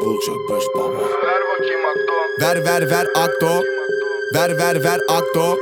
Kulca 5 baba. Ver bakayım Akdo. Ver Akdo. Ver Akdo.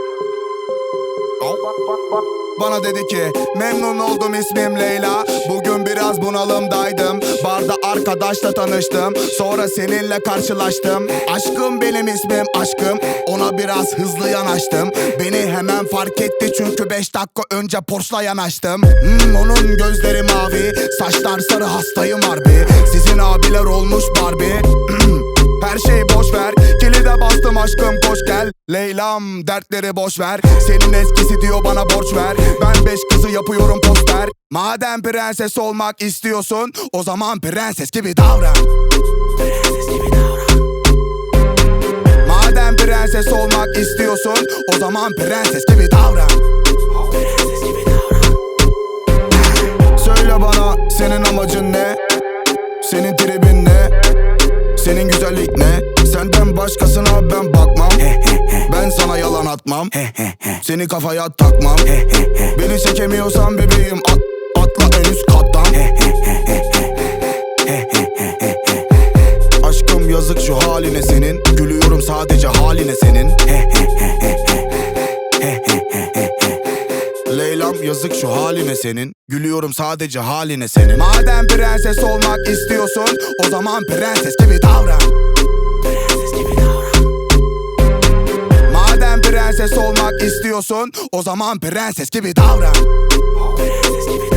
Bana dedi ki memnun oldum, ismim Leyla. Bugün biraz bunalımdaydım. Barda arkadaşla tanıştım. Sonra seninle karşılaştım. Aşkım benim ismim aşkım. Ona biraz hızlı yanaştım. Beni hemen fark etti çünkü 5 dakika önce Porsche'la yanaştım. Onun gözleri mavi, saçlar sarı, hastayım harbi. Sizin abiler olmuş Barbie. Her şeyi boş ver, kilide bastım aşkım koş gel. Leylam dertleri boş ver. Senin eskisi diyor bana borç ver. Ben 5 kızı yapıyorum poster. Madem prenses olmak istiyorsun, o zaman prenses gibi davran. Prenses gibi davran. Madem prenses olmak istiyorsun, o zaman prenses gibi davran. Prenses gibi davran. Söyle bana senin amacın ne? Senin tribin ne? Senin güzellik ne? Senden başkasına ben bakmam. Ben sana yalan atmam. Seni kafaya takmam. Beni çekemiyorsan bebeğim atla en üst kattan. Aşkım yazık şu haline senin. Gülüyorum sadece haline senin. Leylam yazık şu haline senin. Gülüyorum sadece haline senin. Madem prenses olmak istiyorsun, o zaman prenses gibi davran. Prenses gibi davran. Madem prenses olmak istiyorsun, o zaman prenses gibi davran. Prenses gibi davran.